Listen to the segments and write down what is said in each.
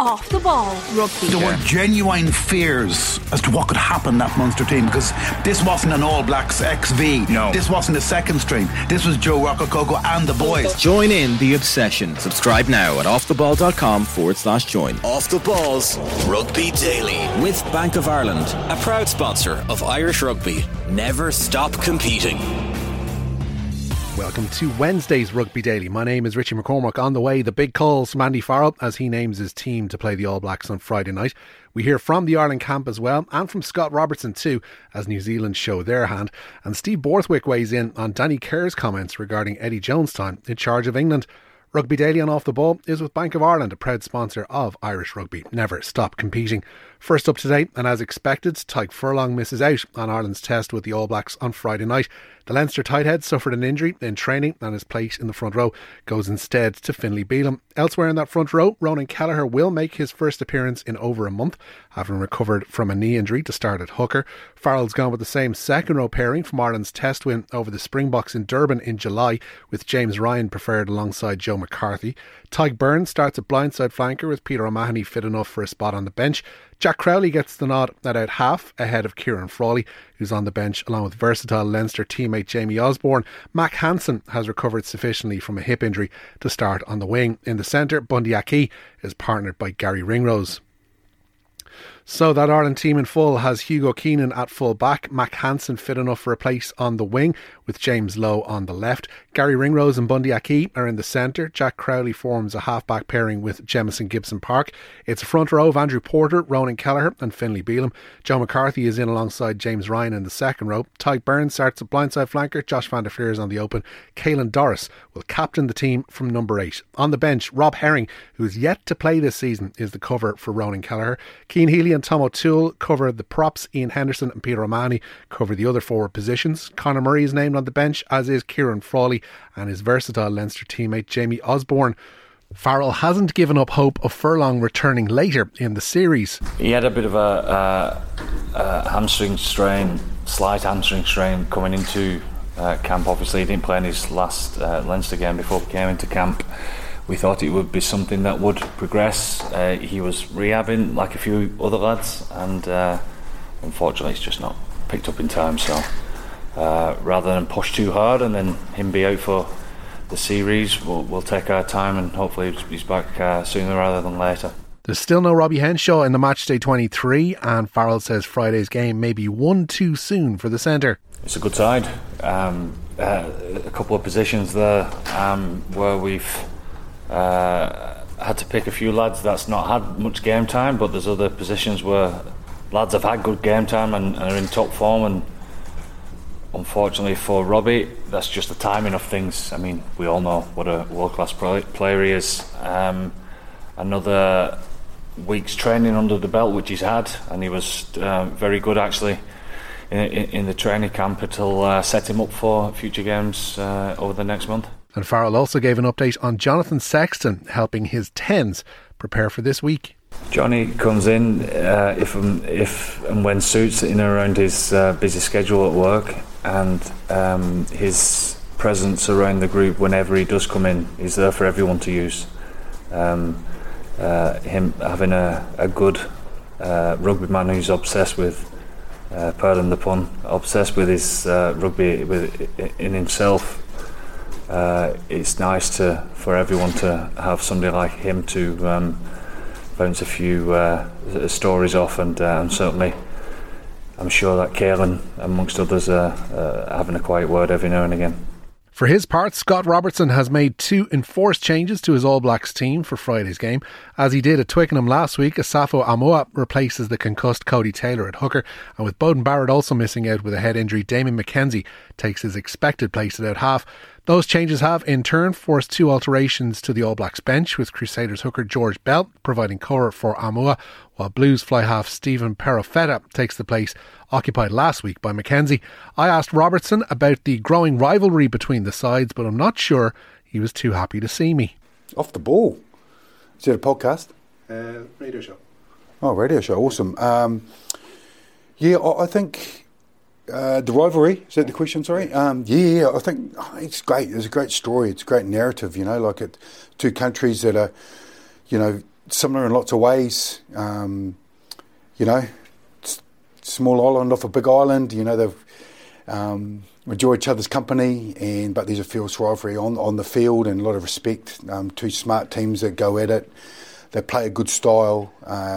Off the Ball Rugby. There were genuine fears as to what could happen in that Munster team, because this wasn't an All Blacks XV. No. This wasn't a second string. This was Joe Roccococo and the boys. Join in the obsession. Subscribe now at offtheball.com/join. Off the Balls Rugby Daily with Bank of Ireland, a proud sponsor of Irish rugby. Never stop competing. Welcome to Wednesday's Rugby Daily. My name is Richie McCormack. On the way, the big calls from Andy Farrell as he names his team to play the All Blacks on Friday night. We hear from the Ireland camp as well, and from Scott Robertson too, as New Zealand show their hand. And Steve Borthwick weighs in on Danny Kerr's comments regarding Eddie Jones' time in charge of England. Rugby Daily on Off the Ball is with Bank of Ireland, a proud sponsor of Irish rugby. Never stop competing. First up today, and as expected, Tadhg Furlong misses out on Ireland's test with the All Blacks on Friday night. The Leinster tighthead suffered an injury in training, and his place in the front row goes instead to Finlay Bealham. Elsewhere in that front row, Ronan Kelleher will make his first appearance in over a month, having recovered from a knee injury to start at hooker. Farrell's gone with the same second row pairing from Ireland's test win over the Springboks in Durban in July, with James Ryan preferred alongside Joe McCarthy. Tadhg Beirne starts at blindside flanker with Peter O'Mahony fit enough for a spot on the bench. Jack Crowley gets the nod at out half ahead of Kieran Frawley, who's on the bench along with versatile Leinster teammate Jamie Osborne. Mac Hansen has recovered sufficiently from a hip injury to start on the wing. In the centre, Bundy Aki is partnered by Gary Ringrose. So that Ireland team in full has Hugo Keenan at full back, Mac Hansen fit enough for a place on the wing with James Lowe on the left. Gary Ringrose and Bundy Aki are in the centre. Jack Crowley forms a half-back pairing with Jemison Gibson Park. It's a front row of Andrew Porter, Ronan Kelleher and Finlay Bealham. Joe McCarthy is in alongside James Ryan in the second row. Tadhg Beirne starts at blindside flanker. Josh van der Flier is on the open. Caelan Doris will captain the team from number 8. On the bench, Rob Herring, who is yet to play this season, is the cover for Ronan Kelleher. Cian Healy and Tom O'Toole cover the props. Ian Henderson and Peter O'Mahony cover the other forward positions. Conor Murray is named on the bench, as is Kieran Frawley and his versatile Leinster teammate Jamie Osborne. Farrell hasn't given up hope of Furlong returning later in the series. He had a bit of a hamstring strain, slight hamstring strain coming into camp. Obviously he didn't play in his last Leinster game before he came into camp. We thought it would be something that would progress. He was rehabbing like a few other lads, and unfortunately it's just not picked up in time. So rather than push too hard and then him be out for the series, we'll take our time and hopefully he's back sooner rather than later. There's still no Robbie Henshaw in the matchday 23, and Farrell says Friday's game may be one too soon for the centre. It's a good side. A couple of positions there where we've had to pick a few lads that's not had much game time, but there's other positions where lads have had good game time and are in top form, and unfortunately for Robbie, that's just the timing of things. I mean, we all know what a world-class player he is. Another week's training under the belt, which he's had, and he was very good actually in the training camp. It'll set him up for future games over the next month. And Farrell also gave an update on Jonathan Sexton helping his Tens prepare for this week. Johnny comes in if and when suits, in and around his busy schedule at work, and his presence around the group whenever he does come in is there for everyone to use. Him having a good rugby man who's obsessed with, pardon the pun, obsessed with his rugby in himself. It's nice for everyone to have somebody like him to bounce a few stories off, and certainly I'm sure that Caelan amongst others are having a quiet word every now and again. For his part, Scott Robertson has made 2 enforced changes to his All Blacks team for Friday's game. As he did at Twickenham last week, Asafo Amoa replaces the concussed Cody Taylor at hooker, and with Bowden Barrett also missing out with a head injury, Damien McKenzie takes his expected place at out half. Those changes have, in turn, forced 2 alterations to the All Blacks bench, with Crusaders hooker George Bell providing cover for Amoa, while Blues fly half Stephen Perofeta takes the place occupied last week by McKenzie. I asked Robertson about the growing rivalry between the sides, but I'm not sure he was too happy to see me. Off the Ball. Is it a podcast? Radio show. Oh, radio show. Awesome. Yeah, I think the rivalry, is that the question, sorry? Yeah, I think it's great. It's a great story. It's a great narrative, like two countries that are, similar in lots of ways. Small island off a big island. They've enjoy each other's company, but there's a fierce rivalry on the field and a lot of respect. Two smart teams that go at it. They play a good style.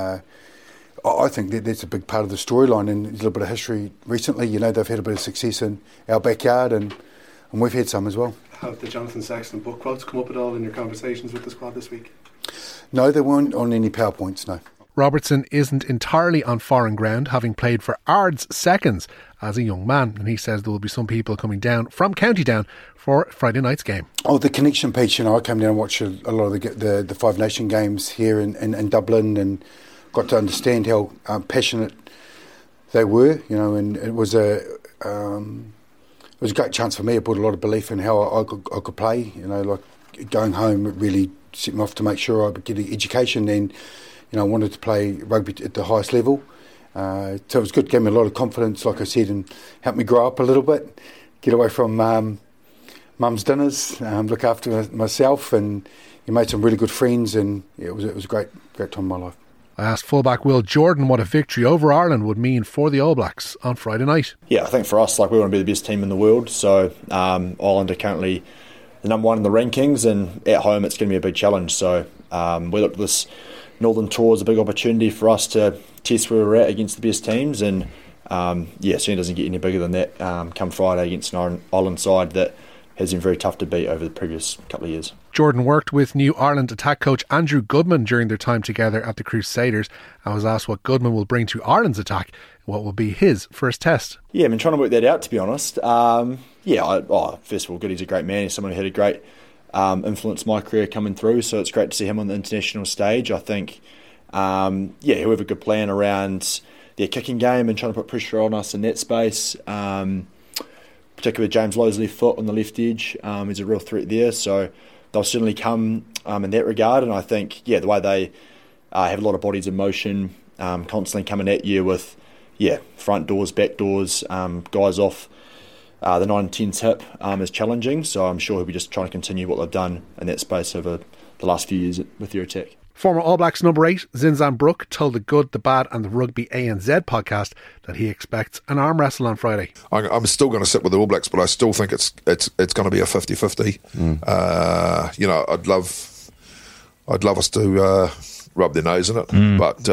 I think that's a big part of the storyline, and there's a little bit of history recently. They've had a bit of success in our backyard, and we've had some as well. Have the Jonathan Sexton book quotes come up at all in your conversations with the squad this week? No, they weren't on any PowerPoints, no. Robertson isn't entirely on foreign ground, having played for Ards Seconds as a young man, and he says there will be some people coming down from County Down for Friday night's game. Oh, the connection piece, I came down and watched a lot of the Five Nation games here in Dublin, and got to understand how passionate they were, and it was a great chance for me. It put a lot of belief in how I could play, like going home, it really set me off to make sure I would get an education, and I wanted to play rugby at the highest level. So it was good, gave me a lot of confidence, like I said, and helped me grow up a little bit, get away from mum's dinners, look after myself, and made some really good friends, and it was a great time in my life. I asked fullback Will Jordan what a victory over Ireland would mean for the All Blacks on Friday night. Yeah, I think for us, we want to be the best team in the world, so Ireland are currently the number one in the rankings, and at home it's going to be a big challenge. So we looked at this Northern Tour as a big opportunity for us to test where we're at against the best teams, and it certainly doesn't get any bigger than that come Friday against an Ireland side that has been very tough to beat over the previous couple of years. Jordan worked with new Ireland attack coach Andrew Goodman during their time together at the Crusaders, and was asked what Goodman will bring to Ireland's attack and what will be his first test. Yeah, I've been trying to work that out, to be honest. First of all, Goody's a great man. He's someone who had a great influence my career coming through, so it's great to see him on the international stage. I think he'll have a good plan around their kicking game and trying to put pressure on us in that space, particularly James Lowe's left foot on the left edge. He's a real threat there, so they'll certainly come in that regard. And I think the way they have a lot of bodies in motion, constantly coming at you with front doors, back doors, guys off the 9-10 tip is challenging, so I'm sure he'll be just trying to continue what they've done in that space over the last few years with their attack. Former All Blacks number 8, Zinzan Brooke, told the Good, the Bad and the Rugby ANZ podcast that he expects an arm wrestle on Friday. I'm still going to sit with the All Blacks, but I still think it's going to be a 50-50. I'd love us to rub their nose in it, but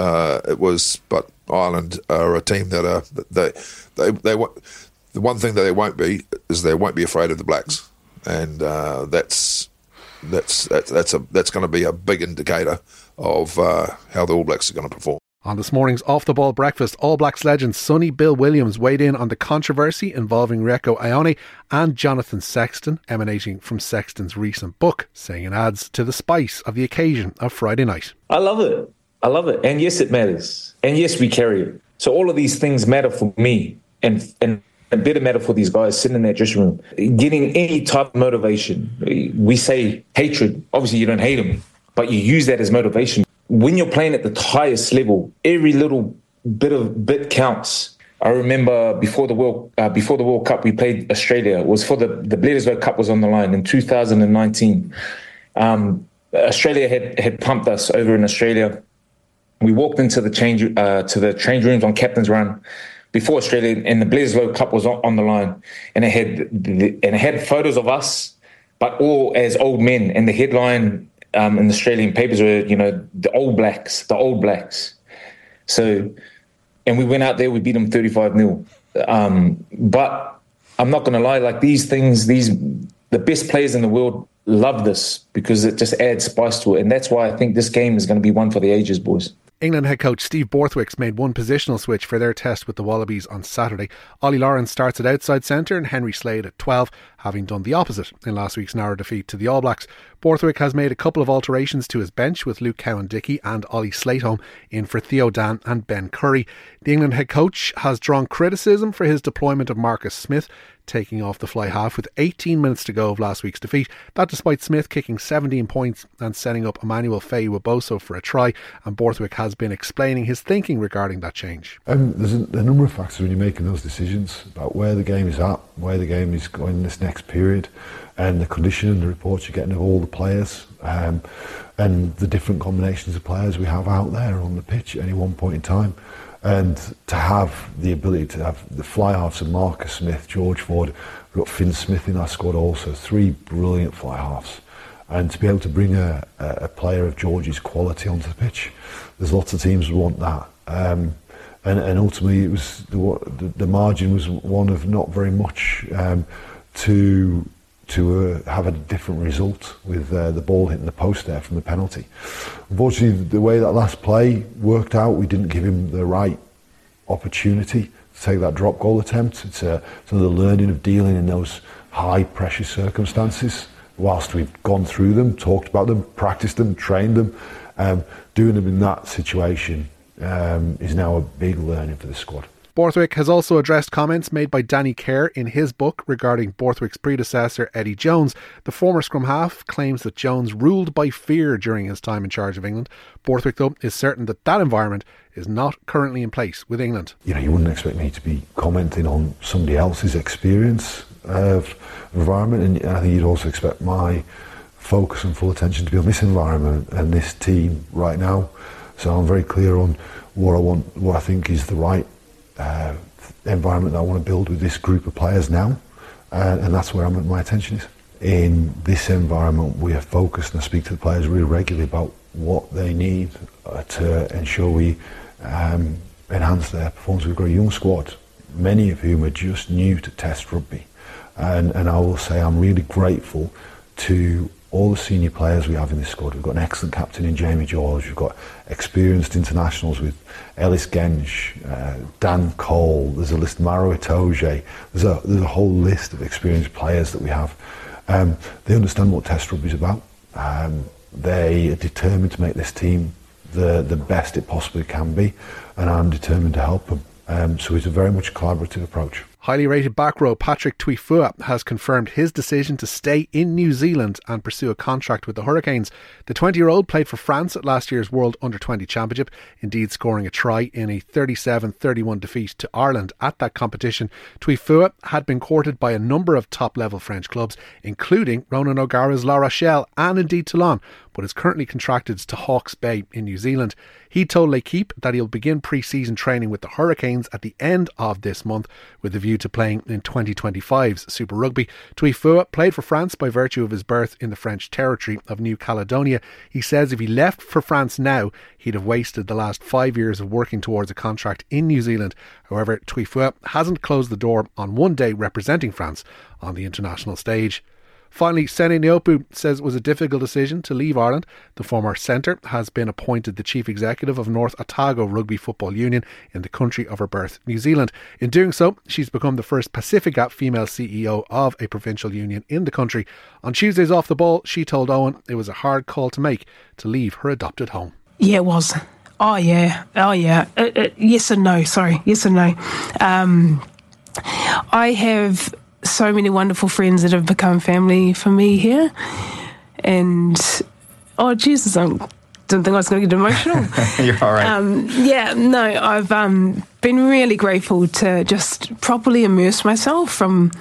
Ireland are a team that they the one thing that they won't be is they won't be afraid of the Blacks, and that's going to be a big indicator of how the All Blacks are going to perform. On this morning's Off the Ball breakfast, All Blacks legend Sonny Bill Williams weighed in on the controversy involving Rieko Ioane and Jonathan Sexton, emanating from Sexton's recent book, saying it adds to the spice of the occasion of Friday night. I love it. And yes, it matters. And yes, we carry it. So all of these things matter for me, and a better matter for these guys sitting in that dressing room. Getting any type of motivation. We say hatred. Obviously, you don't hate them, but you use that as motivation. When you're playing at the highest level, every little bit counts. I remember before the World Cup, we played Australia. It was for the Bledisloe Cup was on the line in 2019. Australia had pumped us over in Australia. We walked into the change rooms on captain's run before Australia, and the Bledisloe Cup was on the line, and it had photos of us, but all as old men. And the headline in the Australian papers were, the All Blacks. So, and we went out there, we beat them 35-0. But I'm not going to lie, like these things, the best players in the world love this because it just adds spice to it, and that's why I think this game is going to be one for the ages, boys. England head coach Steve Borthwick's made one positional switch for their test with the Wallabies on Saturday. Ollie Lawrence starts at outside centre and Henry Slade at 12, having done the opposite in last week's narrow defeat to the All Blacks. Borthwick has made a couple of alterations to his bench with Luke Cowan-Dickie and Ollie Slateholm in for Theo Dan and Ben Curry. The England head coach has drawn criticism for his deployment of Marcus Smith, taking off the fly half with 18 minutes to go of last week's defeat. That despite Smith kicking 17 points and setting up Emmanuel Faye-Waboso for a try, and Borthwick has been explaining his thinking regarding that change. There's a number of factors when you're making those decisions about where the game is at, where the game is going this next next period, and the conditioning, the reports you're getting of all the players, and the different combinations of players we have out there on the pitch at any one point in time. And to have the ability to have the fly-halves of Marcus Smith, George Ford, we've got Finn Smith in our squad also, 3 brilliant fly-halves. And to be able to bring a player of George's quality onto the pitch, there's lots of teams who want that. And ultimately, it was the margin was one of not very much to have a different result with the ball hitting the post there from the penalty. Unfortunately, the way that last play worked out, we didn't give him the right opportunity to take that drop goal attempt. It's another learning of dealing in those high pressure circumstances. Whilst we've gone through them, talked about them, practiced them, trained them, doing them in that situation is now a big learning for the squad. Borthwick has also addressed comments made by Danny Kerr in his book regarding Borthwick's predecessor Eddie Jones. The former scrum half claims that Jones ruled by fear during his time in charge of England. Borthwick, though, is certain that environment is not currently in place with England. You wouldn't expect me to be commenting on somebody else's experience of environment, and I think you'd also expect my focus and full attention to be on this environment and this team right now. So I'm very clear on what I think is the right environment that I want to build with this group of players now, and that's where my attention is. In this environment, we are focused, and I speak to the players really regularly about what they need to ensure we enhance their performance. We've got a young squad, many of whom are just new to Test rugby, and I will say I'm really grateful to all the senior players we have in this squad. We've got an excellent captain in Jamie George. We've got experienced internationals with Ellis Genge, Dan Cole. There's a list, Maro Itoje. There's a whole list of experienced players that we have. They understand what Test rugby is about. They are determined to make this team the best it possibly can be, and I'm determined to help them. So it's a very much collaborative approach. Highly rated back row Patrick Tuifua has confirmed his decision to stay in New Zealand and pursue a contract with the Hurricanes. The 20-year-old played for France at last year's World Under-20 Championship, indeed scoring a try in a 37-31 defeat to Ireland at that competition. Tuifua had been courted by a number of top-level French clubs, including Ronan O'Gara's La Rochelle and indeed Toulon, but is currently contracted to Hawke's Bay in New Zealand. He told L'Équipe that he'll begin pre-season training with the Hurricanes at the end of this month with a view to playing in 2025's Super Rugby. Tuifua played for France by virtue of his birth in the French territory of New Caledonia. He says if he left for France now, he'd have wasted the last 5 years of working towards a contract in New Zealand. However, Tuifua hasn't closed the door on one day representing France on the international stage. Finally, Sene Nyopu says it was a difficult decision to leave Ireland. The former centre has been appointed the chief executive of North Otago Rugby Football Union in the country of her birth, New Zealand. In doing so, she's become the first Pacifica female CEO of a provincial union in the country. On Tuesday's Off the Ball, she told Owen it was a hard call to make to leave her adopted home. Yeah, it was. Oh, yeah. Yes and no. Sorry. Yes and no. I have so many wonderful friends that have become family for me here, and Jesus, I didn't think I was going to get emotional. You're all right. I've been really grateful to just properly immerse myself from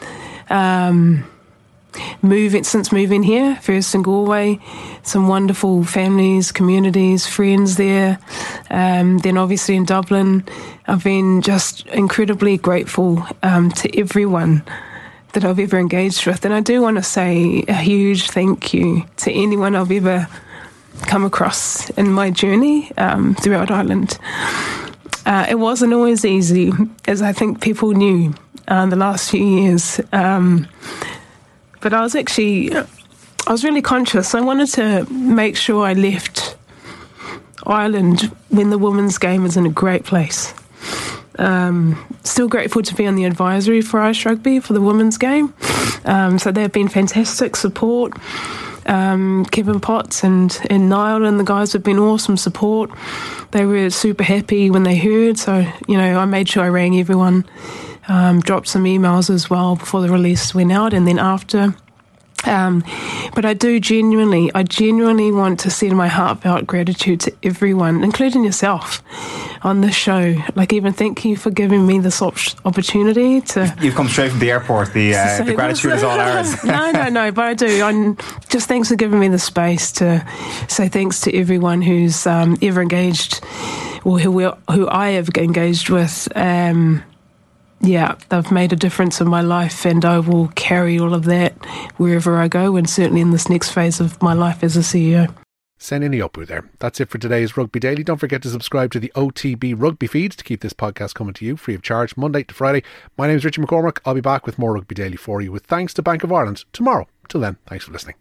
moving here, first in Galway, some wonderful families, communities, friends there, then obviously in Dublin. I've been just incredibly grateful to everyone that I've ever engaged with, and I do want to say a huge thank you to anyone I've ever come across in my journey throughout Ireland. It wasn't always easy, as I think people knew the last few years, but I was really conscious. I wanted to make sure I left Ireland when the women's game was in a great place. Still grateful to be on the advisory for Irish Rugby for the women's game. So they've been fantastic support. Kevin Potts and Niall and the guys have been awesome support. They were super happy when they heard. So, I made sure I rang everyone, dropped some emails as well before the release went out and then after. But I genuinely want to send my heartfelt gratitude to everyone, including yourself, on this show. Like, even thank you for giving me this opportunity to... You've come straight from the airport. The gratitude is all ours. No, but I do. I'm just thanks for giving me the space to say thanks to everyone who's ever engaged, or who I have engaged with. They've made a difference in my life, and I will carry all of that wherever I go, and certainly in this next phase of my life as a CEO. Sending you up there. That's it for today's Rugby Daily. Don't forget to subscribe to the OTB Rugby feeds to keep this podcast coming to you free of charge Monday to Friday. My name is Richie McCormack. I'll be back with more Rugby Daily for you, with thanks to Bank of Ireland tomorrow. Till then, thanks for listening.